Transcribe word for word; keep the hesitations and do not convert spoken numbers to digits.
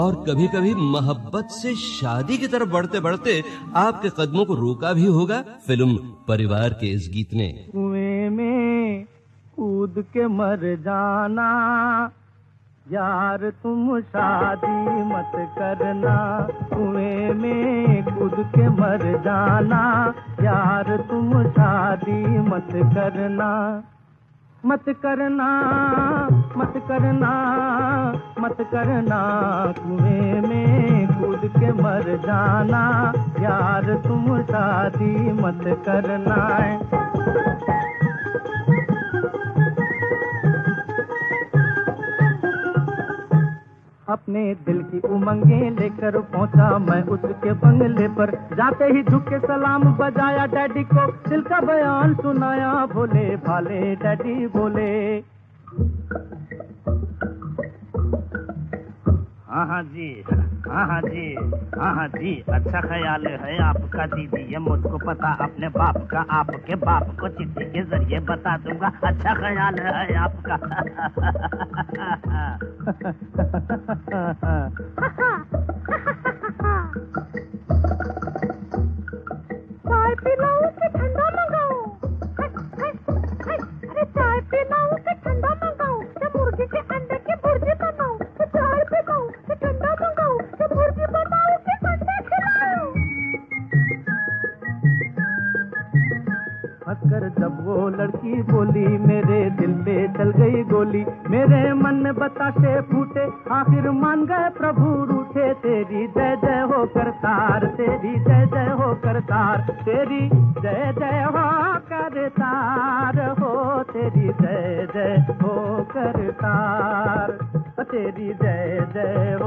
और कभी कभी मोहब्बत से शादी की तरफ बढ़ते बढ़ते आपके कदमों को रोका भी होगा फिल्म परिवार के इस गीत ने। कुएं में कूद के मर जाना यार तुम शादी मत करना, कुएं में कूद के मर जाना यार तुम शादी मत करना। मत करना मत करना मत करना, कुएं में कूद के मर जाना यार तुम शादी मत करना। अपने दिल की उमंगे लेकर पहुंचा मैं उसके बंगले पर, जाते ही झुक के सलाम बजाया डैडी को, दिल का बयान सुनाया भोले भाले डैडी बोले। हाँ हाँ जी हाँ हाँ जी हाँ हाँ जी, अच्छा ख्याल है आपका दीदी, ये मुझको पता अपने बाप का, आपके बाप को चिट्ठी के जरिए बता दूंगा। अच्छा ख्याल है आपका। चाय पिलाऊं कि ठंडा मंगाऊं? अरे चाय पिलाऊं कि ठंडा मंगाऊं? क्या मुर्गी के अंडे की भुर्जी बनाऊं? कि चाय पिलाऊं कि ठंडा मंगाऊं? कि भुर्जी बनाऊं कि अंडे खिलाऊं? हंसकर जब वो लड़की बोली मेरे दिल पे चल गई गोली, मेरे मन में बताशे फूटे आखिर मान गए प्रभु रूठे। तेरी जय जय हो करतार, तेरी जय जय हो करतार, तेरी जय जय हो करतार हो, तेरी जय जय हो करतार, तेरी जय जय